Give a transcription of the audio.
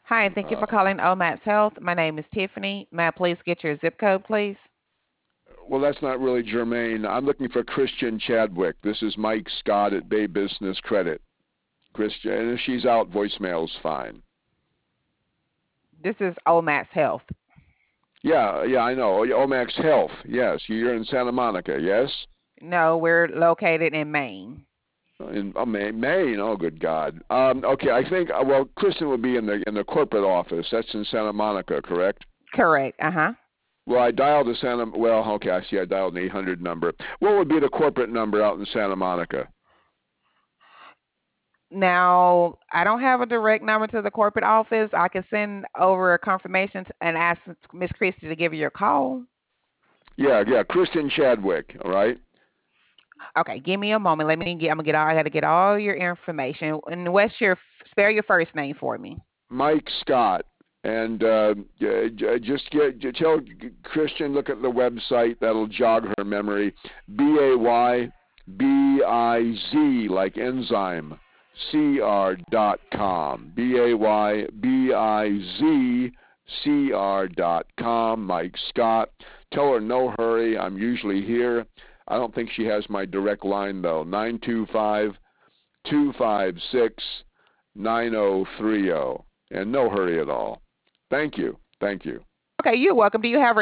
Hi, and thank you Uh, for calling OMAS Health. My name is Tiffany. May I please get your zip code, please? well, that's not really germane. I'm looking for Christian Chadwick. This is Mike Scott at Bay Business Credit. Christian, and if she's out, voicemail's fine. This is OMAS Health. Yeah, I know. Omax Health. Yes, you're in Santa Monica. Yes, No, we're located in Maine. in Maine. Oh, good God. Okay, I think well, Kristen would be in the corporate office. That's in Santa Monica, correct? Correct. Uh-huh. Well, I dialed the Santa. Well, okay, I see. I dialed an 800 number. What would be the corporate number out in Santa Monica? Now, I don't have a direct number to the corporate office. I can send over a confirmation and ask Miss Christie to give you a call. Yeah, Kristen Chadwick. All right. Okay, give me a moment. I got to get all your information. And spell your first name for me. Mike Scott. And just tell Christian, look at the website. That'll jog her memory. BAYBIZ, like enzyme, CR.com. BAYBIZ, CR.com. Mike Scott. Tell her no hurry. I'm usually here. I don't think she has my direct line, though. 925-256-9030. And no hurry at all. Thank you. Thank you. Okay, you're welcome. Do you have